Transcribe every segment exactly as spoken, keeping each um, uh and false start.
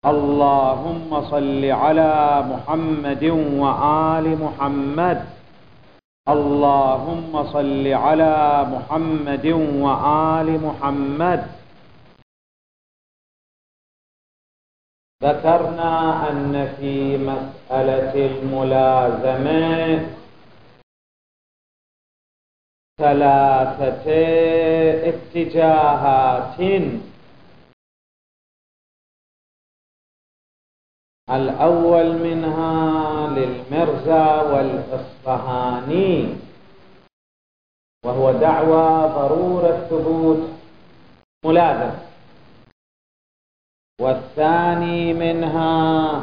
اللهم صل على محمد وآل محمد. اللهم صل على محمد وآل محمد. ذكرنا أن في مسألة الملازمة ثلاثة اتجاهات. الأول منها للمرزا والإصفهاني، وهو دعوى ضرورة ثبوت ملازم. والثاني منها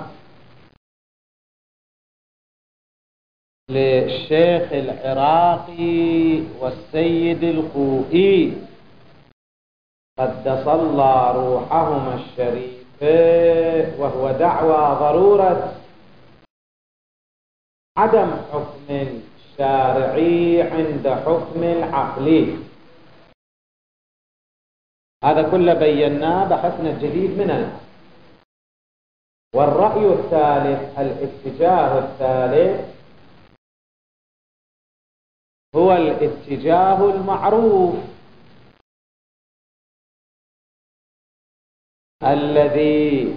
للشيخ العراقي والسيد الخوئي قدس الله روحهما الشريف، وهو دعوى ضرورة عدم حكم الشارعي عند حكم العقلي. هذا كله بيناه بحثنا الجديد من الآن. والرأي الثالث، الاتجاه الثالث، هو الاتجاه المعروف الذي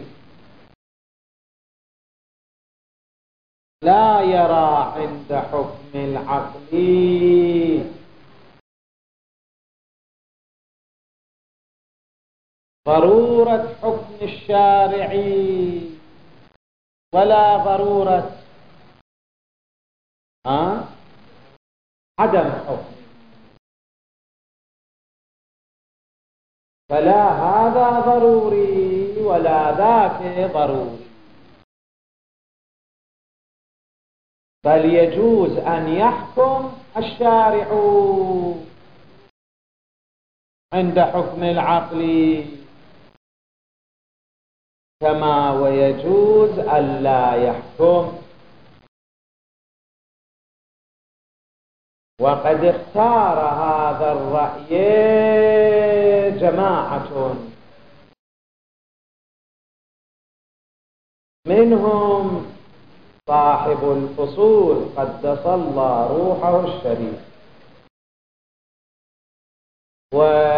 لا يرى عند حكم العقل ضرورة حكم الشارعي ولا ضرورة أه؟ عدم حكم. فلا هذا ضروري ولا ذاك ضروري، بل يجوز أن يحكم الشارع عند حكم العقل، كما ويجوز أن لا يحكم. وقد اختار هذا الرأي جماعة، منهم صاحب الفصول قدس الله روحه الشريف، و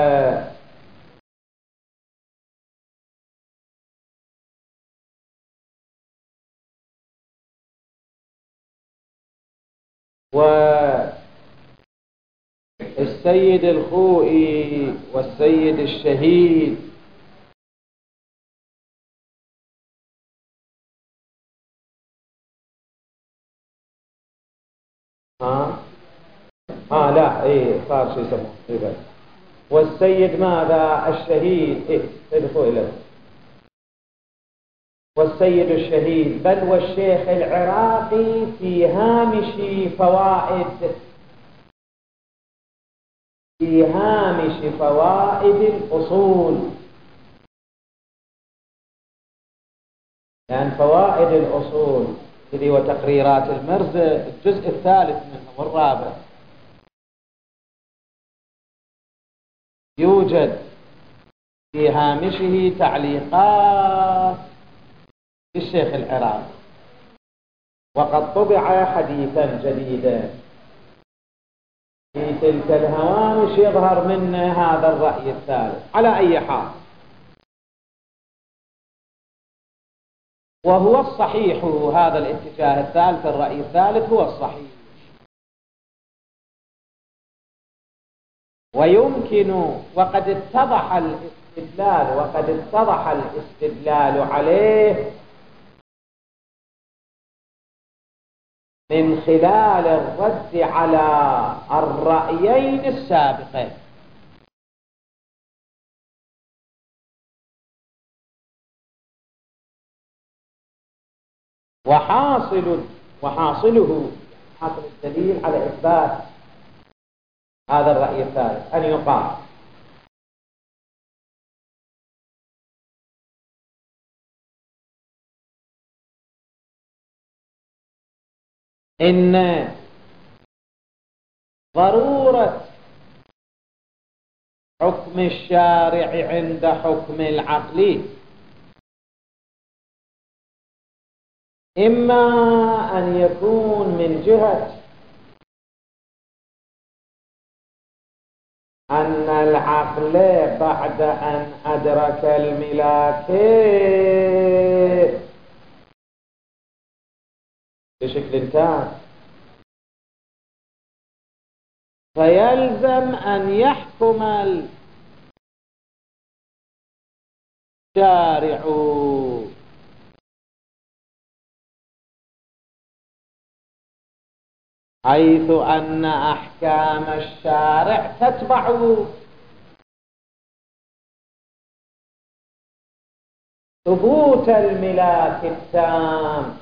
والسيد الخوئي والسيد الشهيد. ها ها لا ايه صار شو يسموه إيه. والسيد ماذا الشهيد ايه تدخل اليه، والسيد الشهيد، بل والشيخ العراقي في هامش فوائد في هامش فوائد الأصول، لأن فوائد الأصول اللي هو تقريرات المرزا الجزء الثالث منه والرابع يوجد في هامشه تعليقات للشيخ العراقي، وقد طبع حديثا جديدا في تلك الهوامش يظهر منه هذا الرأي الثالث. على أي حال، وهو الصحيح، هذا الاتجاه الثالث الرأي الثالث هو الصحيح، ويمكن وقد اتضح الاستدلال وقد اتضح الاستدلال عليه من خلال الرد على الرأيين السابقين. وحاصل وحاصله حاصل الدليل على إثبات هذا الرأي الثالث أن يقال إن ضرورة حكم الشارع عند حكم العقل إما أن يكون من جهة أن العقل بعد أن أدرك الملاك بشكل تام، فيلزم أن يحكم الشارع حيث أن أحكام الشارع تتبع ثبوت الملاك التام.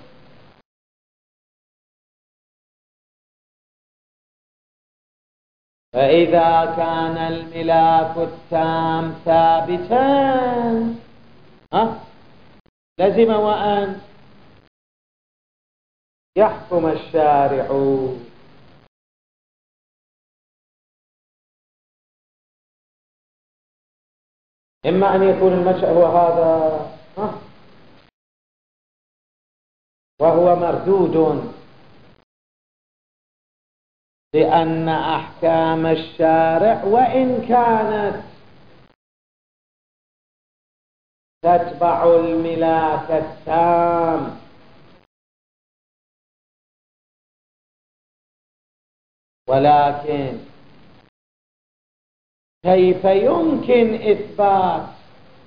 فإذا كان الملاك التام ثابتا ها لزم وأن يحكم الشارع. إما أن يكون المنشأ هو هذا ها وهو مردود لأن أحكام الشارع وإن كانت تتبع الملاك التام ولكن كيف يمكن إثبات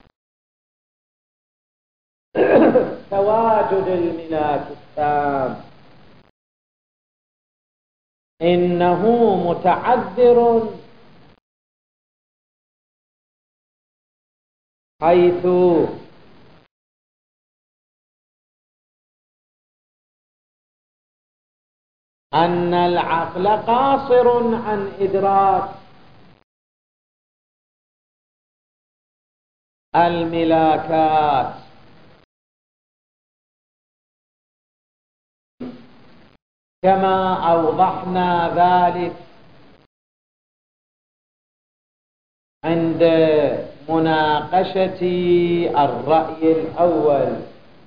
تواجد الملاك التام؟ إنه متعذر حيث أن العقل قاصر عن إدراك الملاكات، كما أوضحنا ذلك عند مناقشة الرأي الأول.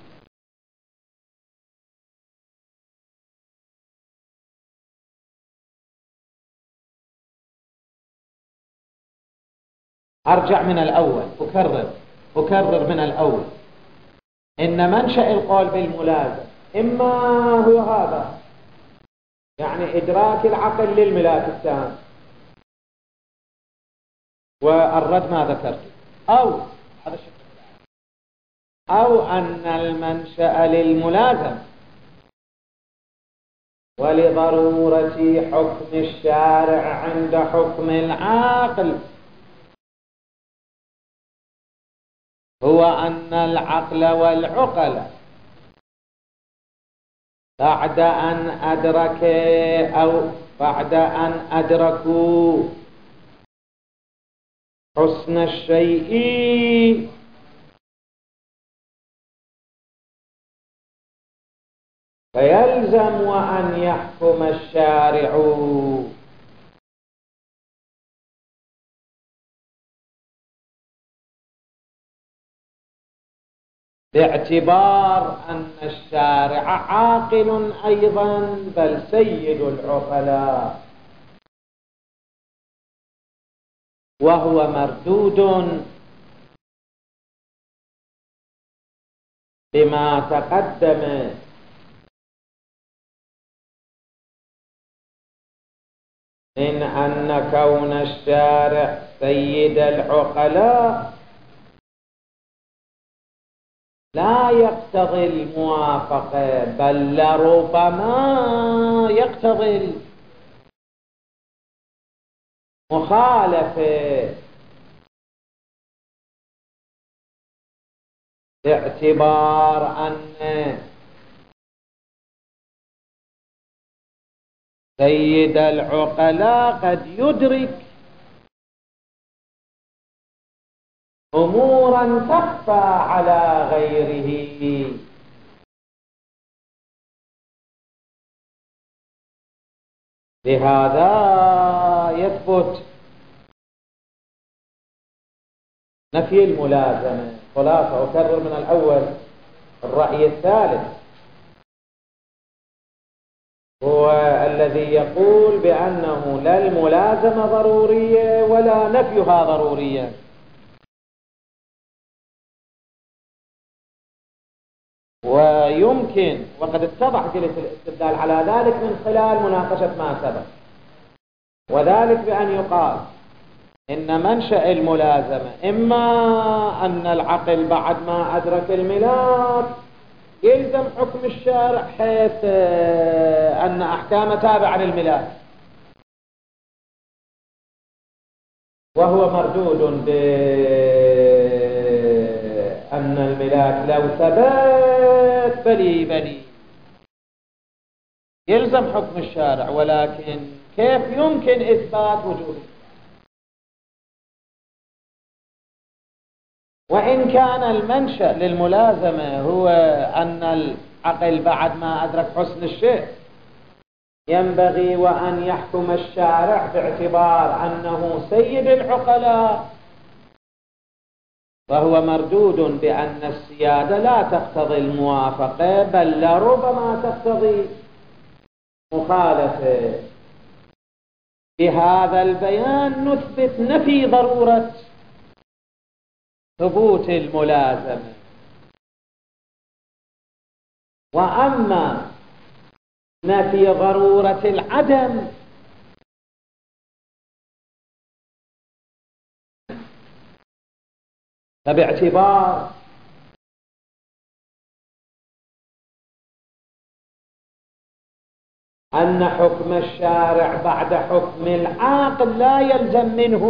أرجع من الأول، أكرر أكرر من الأول. إن منشأ القول بالملازم إما هو هذا، يعني إدراك العقل للملاك التام، والرد ما ذكرته، أو هذا الشكل، أو أن المنشأ للملازم ولضرورة حكم الشارع عند حكم العاقل هو أن العقل والعقل بعد أن أدرك أو بعد أن أدركوا حسن الشيء فيلزم وأن يحكم الشارع باعتبار أن الشارع عاقل أيضا بل سيد العقلاء، وهو مردود بما تقدم من أن كون الشارع سيد العقلاء لا يقتضي الموافقة، بل لربما يقتضي المخالفة، باعتبار أن سيد العقلاء قد يدرك أمورا تخفى على غيره، لهذا يثبت نفي الملازمة. خلاصة أكرر من الأول الرأي الثالث، هو الذي يقول بأنه لا الملازمة ضرورية ولا نفيها ضرورية. ويمكن وقد اتضح جلة الاستدلال على ذلك من خلال مناقشة ما سبق، وذلك بأن يقال إن منشأ الملازمة إما أن العقل بعد ما أدرك الملاك يلزم حكم الشارع حيث أن أحكام تابعة للملاك، وهو مردود بأن الملاك لو ثبت بلي بلي يلزم حكم الشارع، ولكن كيف يمكن إثبات وجوده؟ وإن كان المنشأ للملازمة هو أن العقل بعد ما أدرك حسن الشيء ينبغي وأن يحكم الشارع باعتبار أنه سيد العقلاء، وهو مردود بأن السيادة لا تقتضي الموافقة بل لربما تقتضي مخالفة. بهذا البيان نثبت نفي ضرورة ثبوت الملازمة. وأما نفي ضرورة العدم فباعتبار أن حكم الشارع بعد حكم العاقل لا يلزم منه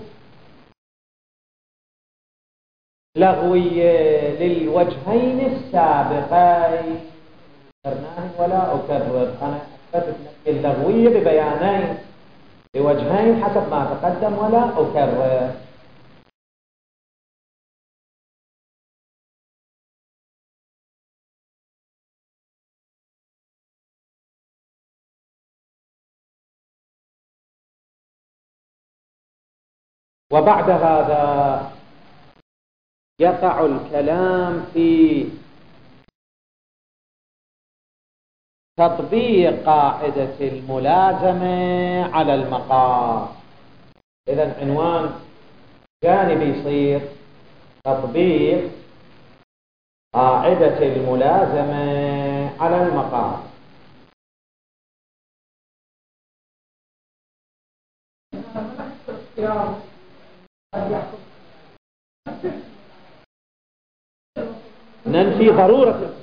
لغوية للوجهين السابقين. ولا أكرر، أنا أثبت اللغوية ببيانين بوجهين حسب ما تقدم ولا أكرر. وبعد هذا يقع الكلام في تطبيق قاعدة الملازمة على المقام. إذن عنوان جانبي يصير تطبيق قاعدة الملازمة على المقام. ننفي ضرورة،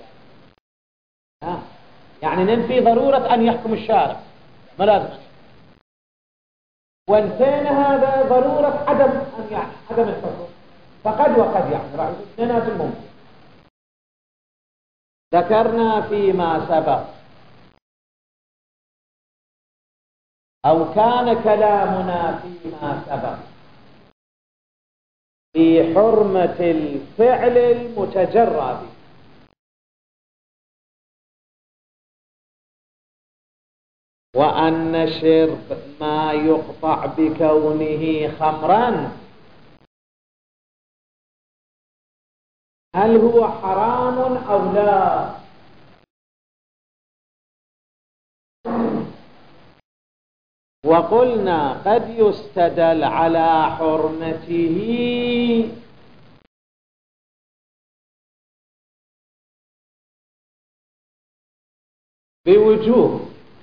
يعني ننفي ضرورة أن يحكم الشارع ملازمة، وانتهينا هذا ضرورة عدم أن يعني عدم الحكم، فقد وقد يعني راح اثنينات الممكن. ذكرنا فيما سبق أو كان كلامنا فيما سبق في حرمة الفعل المتجرد، وأن شرب ما يقطع بكونه خمرا هل هو حرام أو لا؟ وقلنا قد يستدل على حرمته بوجوه،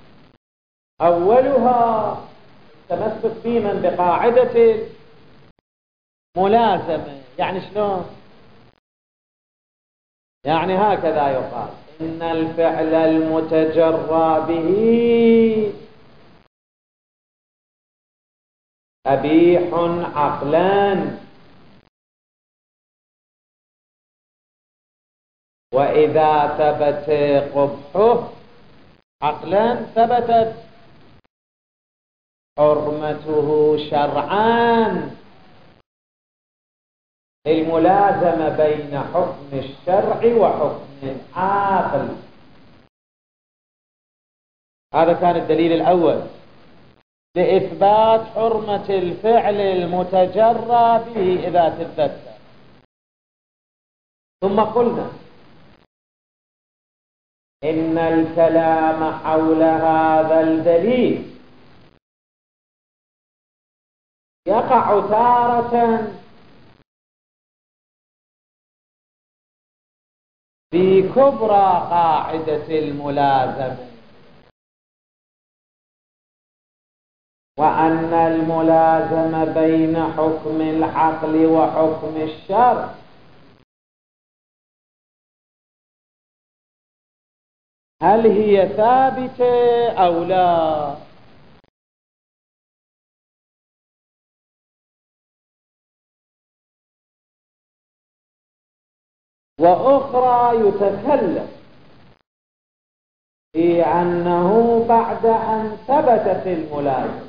أولها تمسك بمن بقاعدة ملازمة. يعني شلون؟ يعني هكذا يقال إن الفعل المتجرى به قبيح عقلا، وإذا ثبت قبحه عقلا ثبتت حرمته شرعا. الملازمة بين حكم الشرع وحكم العقل. هذا كان الدليل الأول لإثبات حرمة الفعل المتجرى به إذا تذكر. ثم قلنا إن الكلام حول هذا الدليل يقع تارة في كبرى قاعدة الملازمة، وأن الملازمة بين حكم العقل وحكم الشرع هل هي ثابتة أو لا؟ وأخرى يتكلم في أنه بعد أن ثبتت الملازمة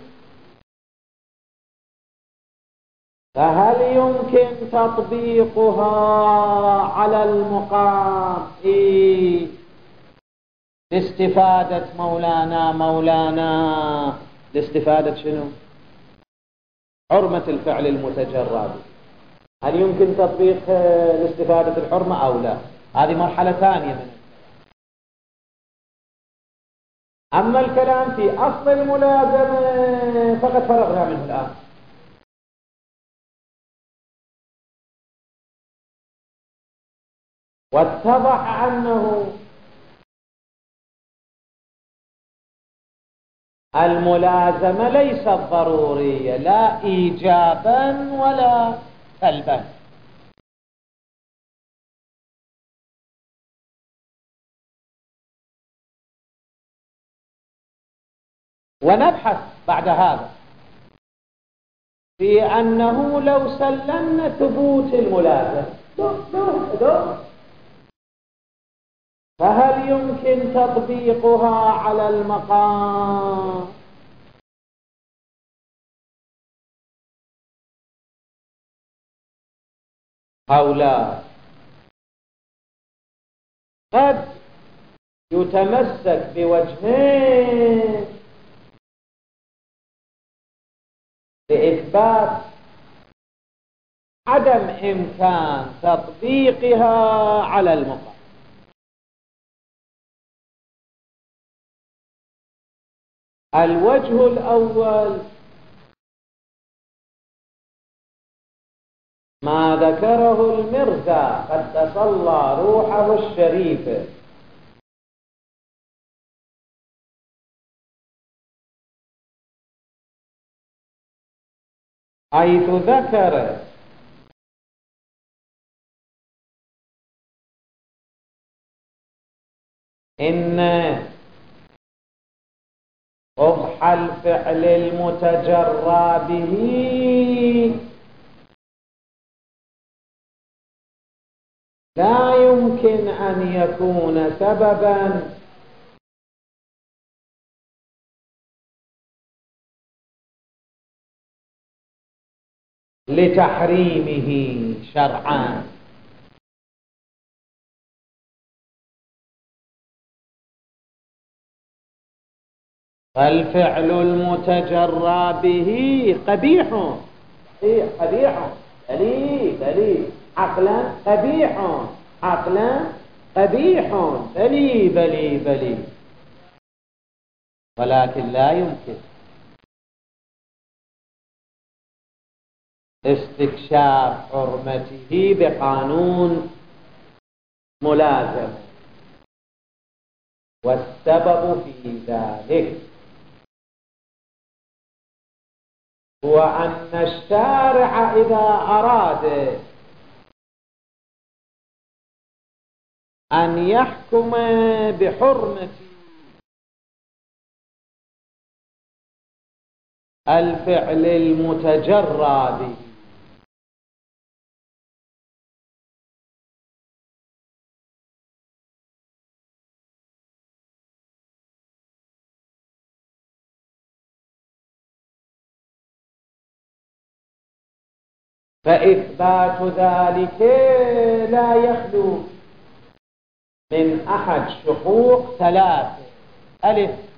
فهل يمكن تطبيقها على المقام إيه؟ لاستفادة مولانا مولانا لاستفادة شنو؟ حرمة الفعل المتجرد. هل يمكن تطبيق لاستفادة الحرمة أو لا؟ هذه مرحلة ثانية من الكلام. أما الكلام في أصل الملازمة فقد فرغنا منه الآن. واتضح أنه الملازمة ليست ضرورية لا إيجابا ولا سلبا. ونبحث بعد هذا في أنه لو سلمنا ثبوت الملازمة فهل يمكن تطبيقها على المقام أو لا؟ قد يتمسك بوجهين لإثبات عدم إمكان تطبيقها على المقام. الوجه الأول ما ذكره المرزا قدس الله روحه الشريف حيث ذكر إن قبح الفعل المتجرى به لا يمكن أن يكون سببا لتحريمه شرعا. فالفعل المتجرى به قبيح قبيح بلي بلي عقلا قبيح عقلا قبيح بلي بلي بلي، ولكن لا يمكن استكشاف حرمته بقانون ملازم. والسبب في ذلك هو أن الشارع إذا أراد أن يحكم بحرمة الفعل المتجرى به فإثبات ذلك لا يخلو من أحد شقوق ثلاثة: ألف،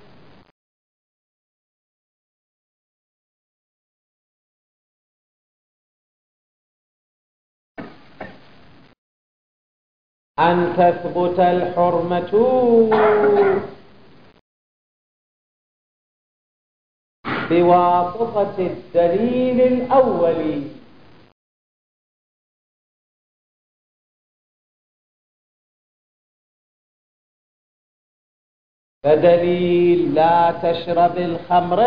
أن تثبت الحرمة بواسطة الدليل الأولي. فدليل لا تشرب الخمر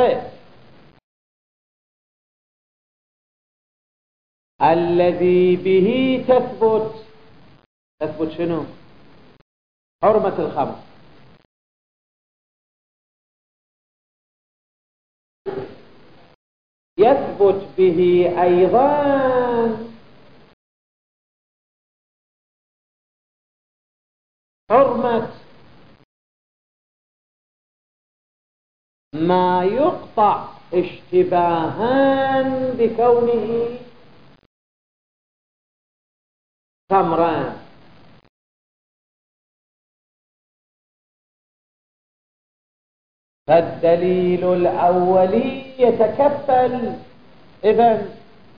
الذي به تثبت تثبت شنو؟ حرمة الخمر. يثبت به أيضا حرمة ما يقطع اشتباها بكونه خمرا. فالدليل الأولي يتكفل إذن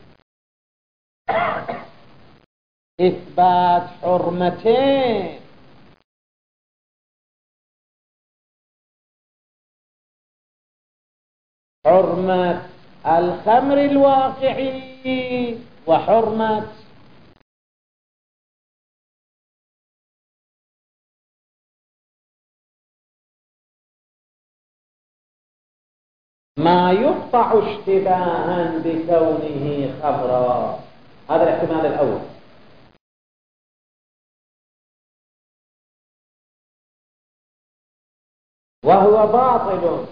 إثبات حرمتين، حرمة الخمر الواقعي وحرمة ما يقطع اشتباها بكونه خمرا. هذا الاحتمال الأول. وهو باطل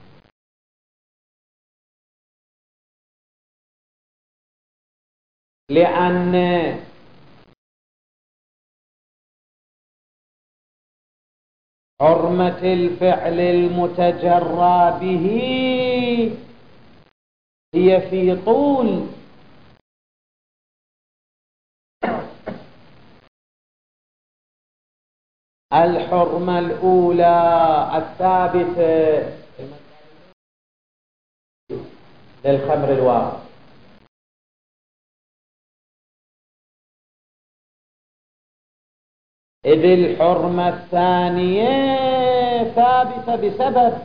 لأن حرمة الفعل المتجرى به هي في طول الحرمة الأولى الثابتة للخمر الواقع. إذ الحرمة الثانية ثابتة بسبب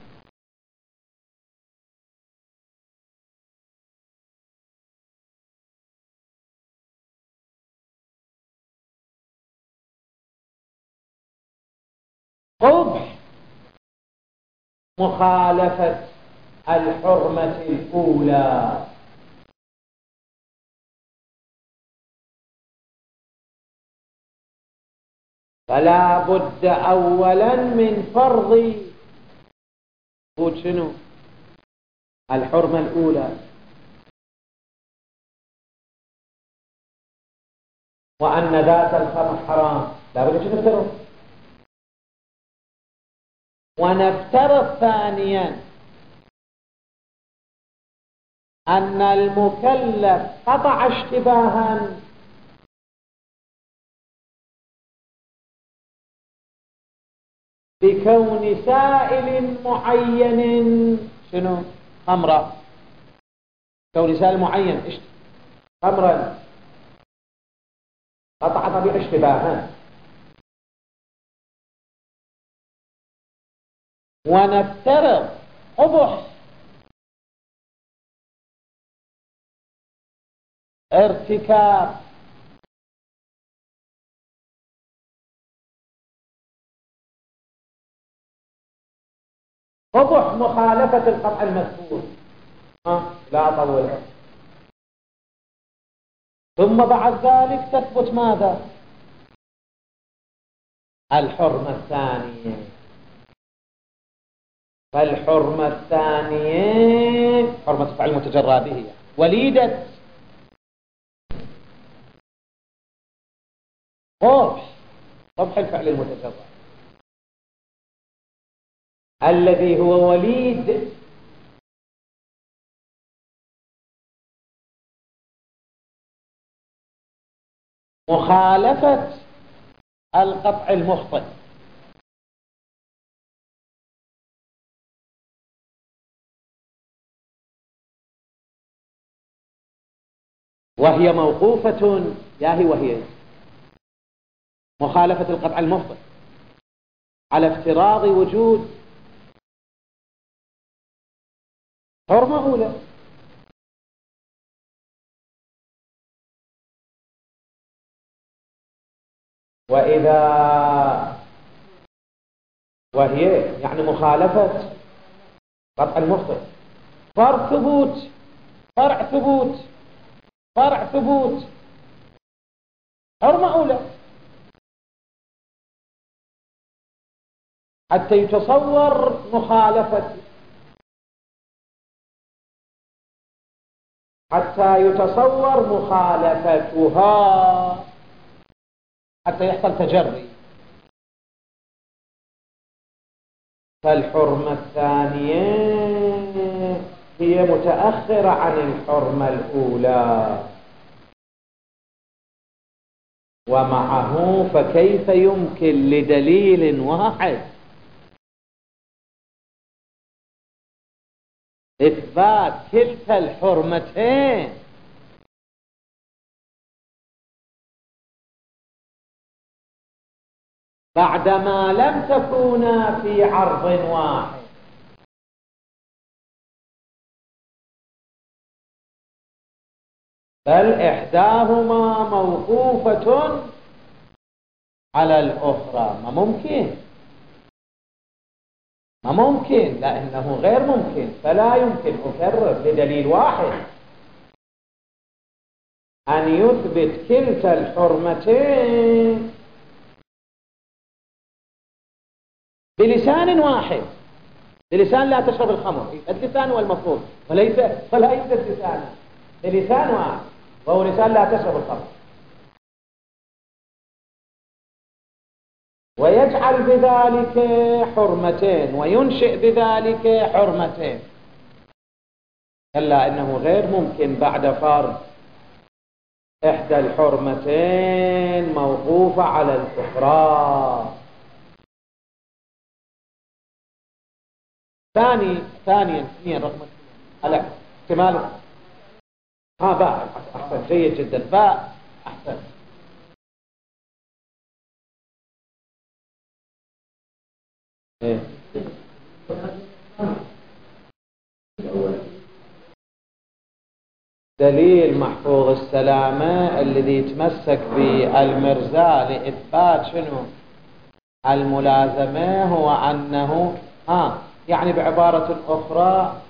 قبح مخالفة الحرمة الأولى. فلا بد أولا من فرض شنو؟ الحرمة الأولى. وأن ذات الخمر حرام. لا بد أن نفترض. ونفترض ثانيا أن المكلف قطع اشتباها بكون سائل معين شنو؟ خمرا. كون سائل معين خمرا قطع طبيعة اشتباها. ونفترض قبح ارتكاب قبح مخالفة القطع المذكور. ها لا أطولها. ثم بعد ذلك تثبت ماذا؟ الحرمة الثانية. فالحرمة الثانية حرمة الفعل المتجرى به وليدة قبح قبح الفعل المتجرى الذي هو وليد مخالفة القطع المخطئ. وهي موقوفة يا هي وهي مخالفة القطع المفضل على افتراض وجود حرمة أولى. وإذا وهي يعني مخالفة قطع المفضل فرع ثبوت فرع ثبوت فرع ثبوت حرمة أولى حتى يتصور مخالفة حتى يتصور مخالفتها حتى يحصل تجري. فالحرمة الثانية هي متأخرة عن الحرمة الأولى. ومعه فكيف يمكن لدليل واحد إثبات كلتا الحرمتين بعدما لم تكونا في عرض واحد؟ بل إحداهما موقوفة على الأخرى. ما ممكن ما ممكن لأنه غير ممكن. فلا يمكن أكرر بدليل واحد أن يثبت كلتا الحرمتين بلسان واحد. بلسان لا تشرب الخمر، اللسان والمفروض وليس ولا يوجد لسان بلسان واحد وهو لسان لا تشرب الخمر، ويجعل بذلك حرمتين وينشئ بذلك حرمتين. إلا إنه غير ممكن بعد فرض إحدى الحرمتين موقوفة على الأخرى. ثاني ثانيا ثانيا رقم على احتمال ها باء. أحسن، جيد جدا. باء أحسن. إيه؟ دليل محفوظ السلامة الذي يتمسك بالمرزا لإثبات شنو الملازمة هو أنه ها يعني بعبارة أخرى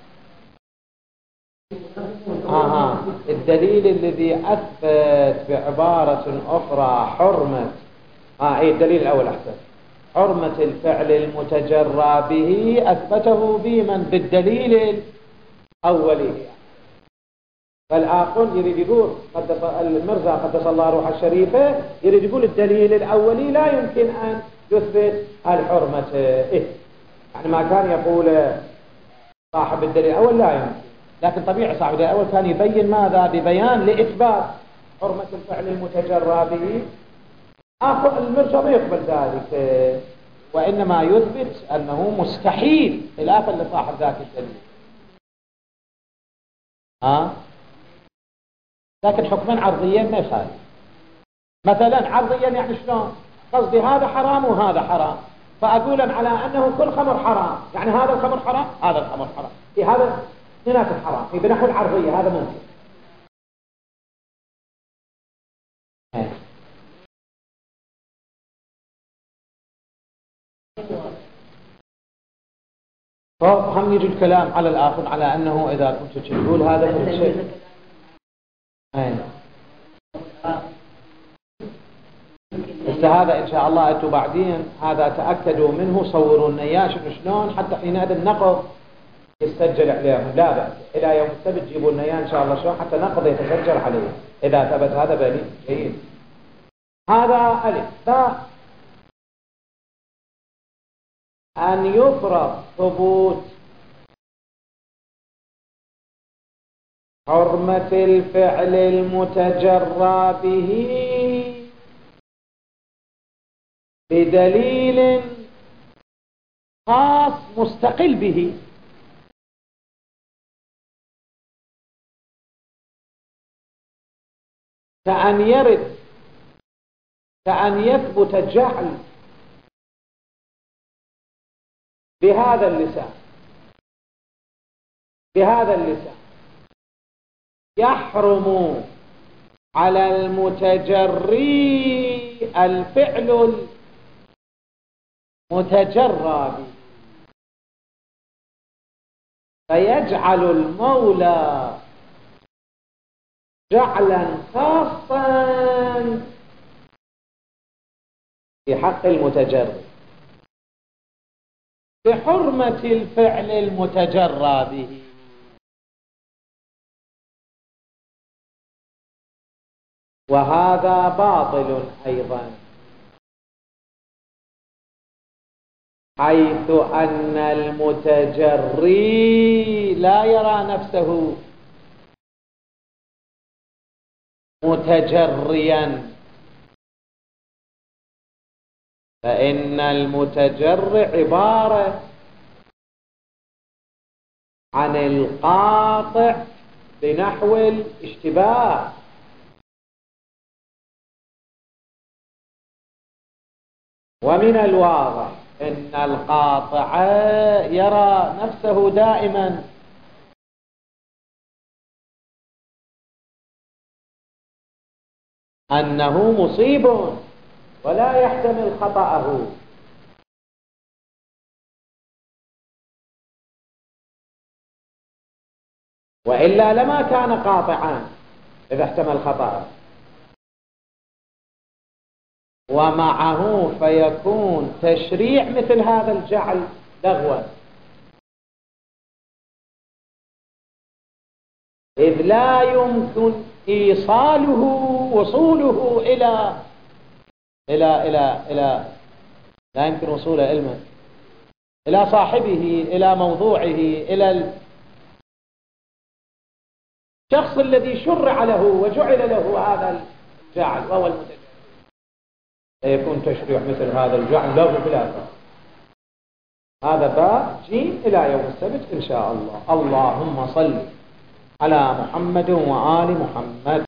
آه الدليل الذي أثبت بعبارة أخرى حرمة آه إيه الدليل الأول أحسن حرمة الفعل المتجرى به أثبته بمن بالدليل الأولي. فالآخر يريد يقول قدس المرزا قدس الله روح الشريفة يريد يقول الدليل الأولي لا يمكن أن يثبت الحرمة. إيه يعني ما كان يقول صاحب الدليل الأول لا يمكن، لكن طبيعي صاحب الدليل الأول كان يبين ماذا ببيان لإثبات حرمة الفعل المتجرى به. آخر المرجع ما يقبل ذلك وإنما يثبت أنه مستحيل خلافا لصاحب ذاك الدليل. ها لكن حكما عرضيا ما يخالف. مثلا عرضيا يعني شلون؟ قصدي هذا حرام وهذا حرام، فأقول على أنه كل خمر حرام، يعني هذا الخمر حرام هذا الخمر حرام، في هذا اثنيناتهم حرام في بنحو العرضية. هذا ممكن. فهم يجي الكلام على الآخر على أنه إذا كنت تقول هذا كل شيء. بس هذا إن شاء الله أنتوا بعدين هذا تأكدوا منه صوروا لنا شوفوا شلون حتى حينئذ النقض يسجل عليهم. لا بأس إلى يوم السبت جيبوا لنا إن شاء الله شلون حتى نقض يتسجل عليه إذا ثبت هذا بني جيد. هذا ألف. باء أن يفرض ثبوت حرمة الفعل المتجرى به بدليل خاص مستقل به. كأن يرد كأن يثبت جعل بهذا اللسان بهذا اللسان يحرم على المتجري الفعل المتجرى به، فيجعل المولى جعلا خاصا في حق المتجري بحرمة الفعل المتجرى به. وهذا باطل أيضا، حيث أن المتجري لا يرى نفسه متجريا، فإن المتجري عبارة عن القاطع بنحو الاشتباه، ومن الواضح أن القاطع يرى نفسه دائما أنه مصيب ولا يحتمل خطأه، وإلا لما كان قاطعا إذا احتمل خطأه، ومعه فيكون تشريع مثل هذا الجعل لغوا، إذ لا يمكن إيصاله وصوله إلى إلى إلى إلى لا يمكن وصوله علما إلى صاحبه، إلى موضوعه، إلى الشخص الذي شرع له وجعل له هذا الجعل وهو المتجرد، يكون تشريع مثل هذا الجعل لغو بلا فرق. هذا باب جيم إلى يوم السبت إن شاء الله. اللهم صل على محمد وآل محمد.